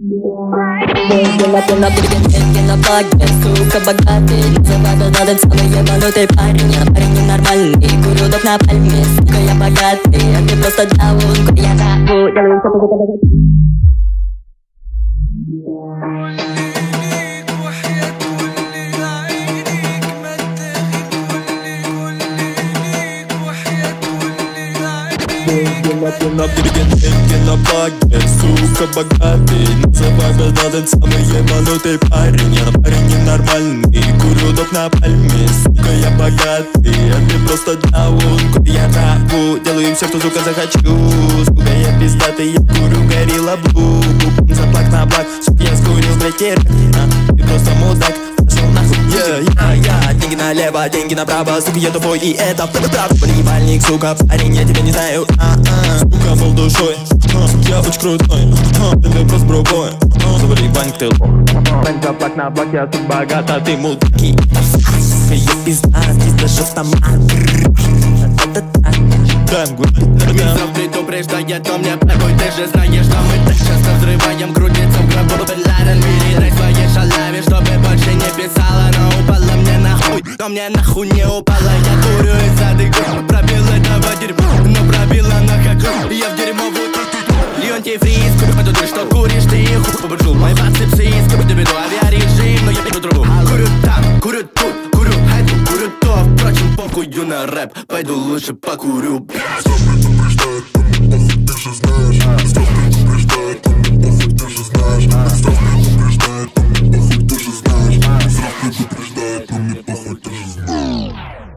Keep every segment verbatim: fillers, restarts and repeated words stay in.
Деньги на пена, деньги на плаге, сука богатый. Называют этот самый ебанутый парень. Я парень ненормальный, курю доп на пальме. Сука, я богатый, а ты просто даун. Я даун, делаю все, что ты. Деньги на пена, деньги на плаге, сука богатый. Называют этот самый ебанутый парень. Я парень ненормальный, курю доп на пальме. Сука, я богатый, а ты просто даун. Я траву, делаю все, что, сука, захочу. Сука, я пиздатый, я курю горилла блу. Заплак на блак, сука, я скурил, блядь, терк. А, ты просто мудак, пошел нахуй. Я, я, я, деньги налево, деньги направо. Сука, я тупой, и это правда. Поливальник, сука, парень, я тебя не знаю. А-а. Сука, был душой, а, сука, я очень крутой. А, ты просто бробой, а, завали банк, ты лох. Банк, заплак на блак, я сука богат, а ты мудаки. Сука, я пизда, здесь даже автомат. Мизов предупреждает, но мне похуй. Ты же знаешь, что мы так часто взрываем грудницу в гробу. Ладен, передай своей шалаве, чтобы больше не писала. Но упала мне нахуй, но мне нахуй не упала. Я курю и задыхаю, пробил этого дерьма, но пробила на хаку. Я в дерьмовую Леонтий Фриз, курю, ты что куришь, ты и хуй побежу. Мои басы псы, скажу тебе, авиарежим, но я пишу трубу. Курю там, курю тут, курю эту, курю то. Впрочем, похую на рэп, пойду лучше покурю. Стоп предупреждает, похуй, ты же знаешь. Стоп предупреждает, похуй, ты же знаешь. Стоп предупреждает, похуй, ты же знаешь. Стоп предупреждает, но мне похуй, ты же знаешь.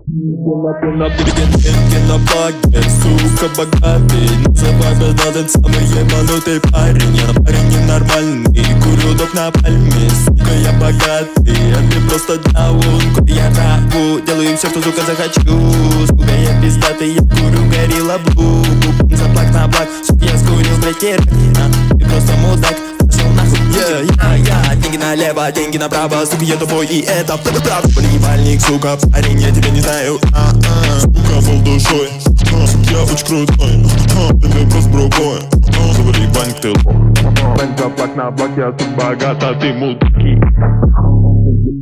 Деньги на плаге, сука богатый. Называют этот самый ебанутый парень. Я парень ненормальный, курю доп на пальме. Сука, я богатый, а ты просто даун. Я траву, делаю все, что, сука, захочу. Сука, я пиздатый, я курю горилла блу. Заплак на блак, сука, я скурил, блядь, терк. А, ты просто мудак, пошел нахуй. Я, я, я, деньги налево, деньги направо. Сука, я тупой, и это правда. Поливальник, сука, парень, я тебя не знаю. А-а. Сука, был душой, а, сука, я очень крутой. А, ты просто бробой, а, завали банк, ты лох. Банк, заплак на блак, я сука богат, а ты мудаки.